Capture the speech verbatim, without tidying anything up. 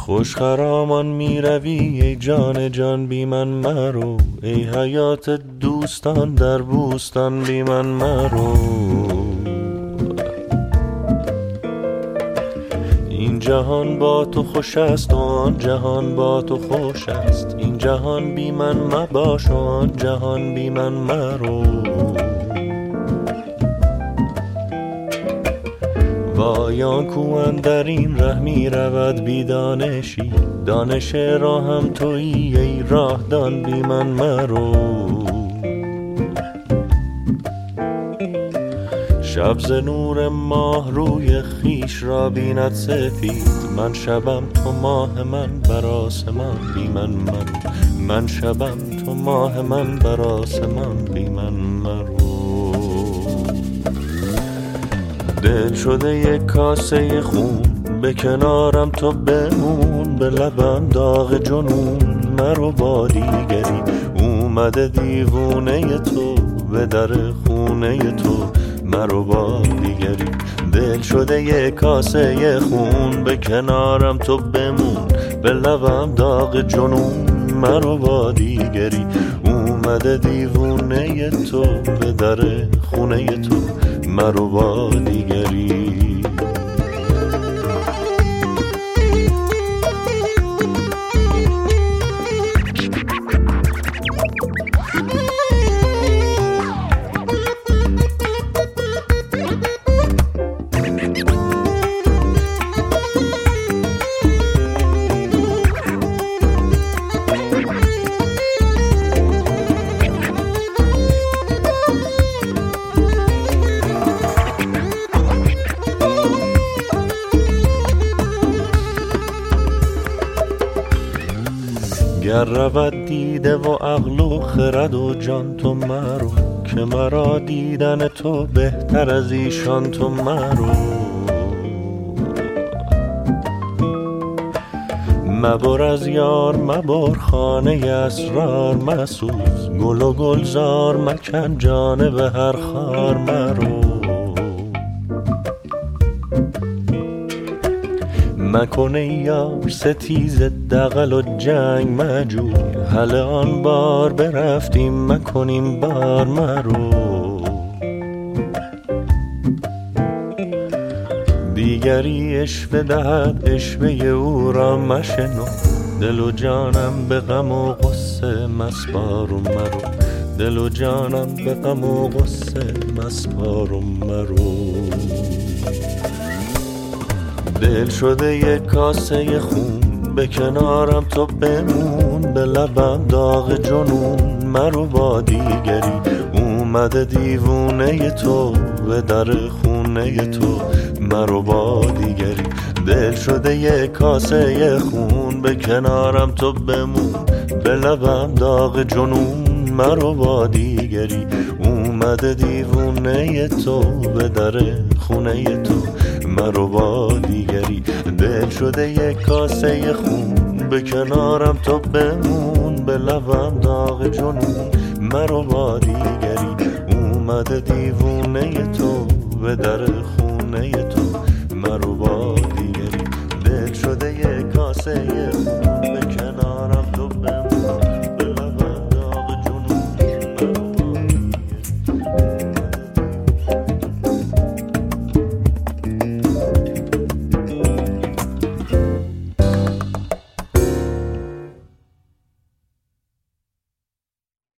خوش خرامان می روی ای جان جان بی من مرو، ای حیات دوستان در بوستان بی من مرو. این جهان با تو خوش است و آن جهان با تو خوش است، این جهان بی من مباش و آن جهان بی من مرو. وای آن کو اندر این ره می رود بی دانشی، دانش راه هم تویی ای راه دان بی من مرو. شب ز نور ماه روی خیش را بیند سفید، من شبم تو ماه من بر آسمان بی من مرو. من شبم تو ماه من بر آسمان بی من مرو. دل شده یک کاسه خون به کنارم تو بمون، به لبم داغ جنون مرو با دیگری. اومده دیوونه تو به در خونه تو مرو با دیگری. دل شده یک کاسه خون به کنارم تو بمون، به لبم داغ جنون مرو با دیگری. اومده دیوونه تو به در خونه تو مرو با دیگری. گر رود دیده و عقل و خرد و جان تو مرو، که مرا دیدن تو بهتر از ایشان تو مرو. مبر از یار مبر خانه اسرار مسوز، گل و گلزار مکن جانب هر خار مرو. مکنه یار ستیز دغل و جنگ مجوی، هله آن بار برفتیم مکنیم بار مرو. دیگری اشوه دهد اشوه او را مشنو، دل و جانم به غم و غصه مسپار و مرو. دل و جانم به غم و غصه مسپار و مرو. دل شده یک کاسه خون به کنارم تو بمون، به لبم داغ جنون مرو با دیگری. اومده دیوونه تو به در خونه تو مرو با دیگری. دل شده یک کاسه خون به کنارم تو بمون، به لبم داغ جنون مرو با دیگری. اومده دیوونه تو به در خونه تو مرو با دیگری. دل شده یک کاسه خون به کنارم تو بمون، به لبم داغ جنون مرو با دیگری. اومده دیوونه تو به در خونه تو مرو با دیگری. دل شده یک کاسه